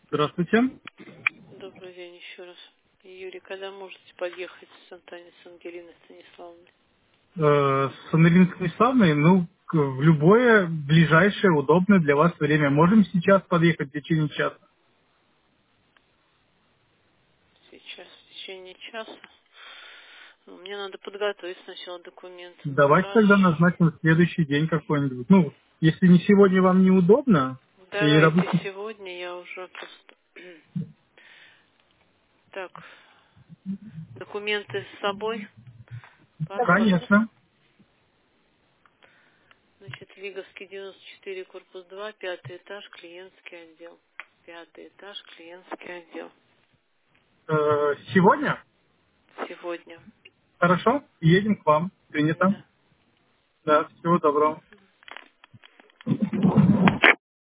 Здравствуйте. Добрый день еще раз. Юрий, когда можете подъехать с Ангелиной Станиславовной? С Аннелиной Станиславной, в любое ближайшее, удобное для вас время. Можем сейчас подъехать в течение часа. Сейчас, в течение часа. Ну, мне надо подготовить сначала документы, Давайте тогда номера. назначим следующий день какой-нибудь. Если не сегодня вам неудобно, и Давайте рабочий... сегодня я уже просто... Так, документы с собой, паспорт. Конечно. Значит, Лиговский 94, корпус 2, пятый этаж, клиентский отдел. Пятый этаж, клиентский отдел. Сегодня? Сегодня. Хорошо. Едем к вам. Принято. Да. Да, всего доброго.